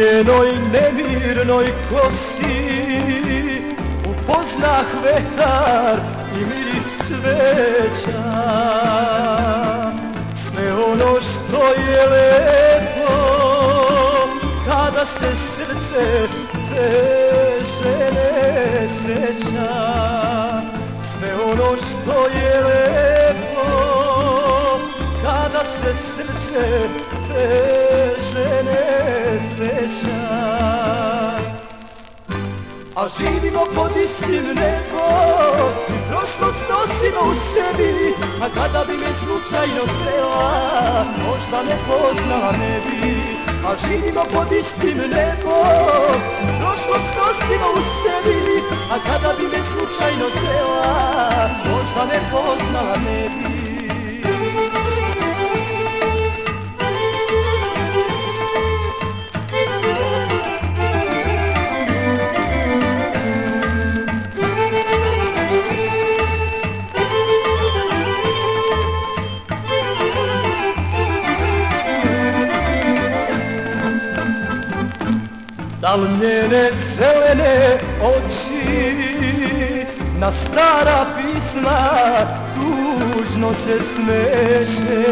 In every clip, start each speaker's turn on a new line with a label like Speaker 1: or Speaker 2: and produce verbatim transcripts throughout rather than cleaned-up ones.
Speaker 1: njenoj nemirnoj kosi upoznah vetar i miris cveća. Sve ono što je lepo kada se srce teže ne seća. Sve ono što je lepo kada se srce teže ne seća. A živimo pod istim nebom i prošlost nosimo u sebi, a kada bi me slučajno srela, možda me poznala ne bi. A živimo pod istim nebom i prošlost nosimo u sebi, a kada bi me slučajno srela, možda me poznala ne bi. Da li njene zelene oči na stara pisma tužno se smeše,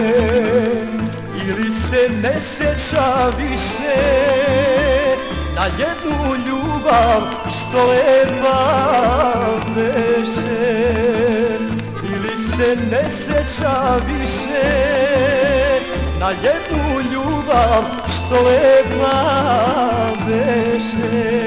Speaker 1: ili se ne sjeća više na jednu ljubav što lepa beše, ili se ne sjeća više na jednu ljubav što lepa beše.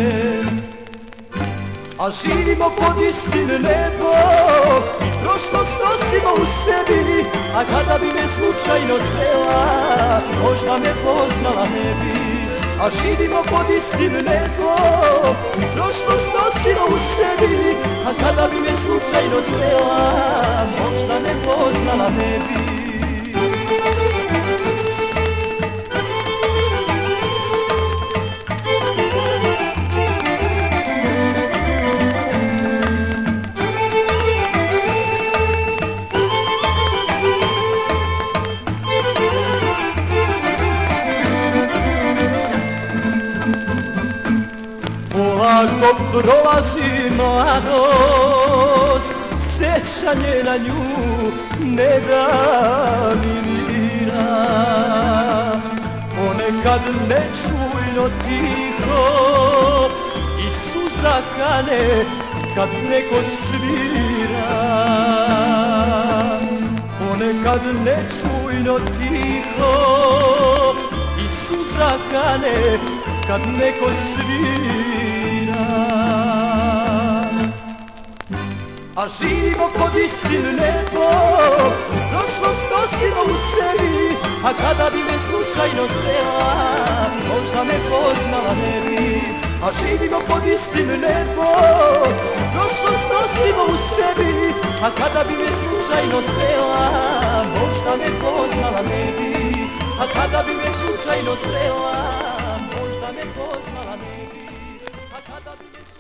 Speaker 1: A živimo pod istim nebom i prošlost nosimo u sebi, a kada bi me slučajno srela, možda me poznala ne bi. A živimo pod istim nebom i prošlost nosimo u sebi, a kada bi me slučajno srela, možda me poznala ne bi. Polako prolazi mladost, sjećanje na nju ne da mi mira. Ponekad nečujno tiho i suza kane kad neko svira. Ponekad nečujno tiho i suza kane kad neko svira. A živimo pod istim nebom i prošlost nosimo u sebi, a kada bi me slučajno srela, možda me poznala ne bi. A živimo pod istim nebom i prošlost nosimo u sebi, a kada bi me slučajno srela, možda me poznala ne bi. A kada bi me slučajno srela, možda me poznala ne bi. A kada bi me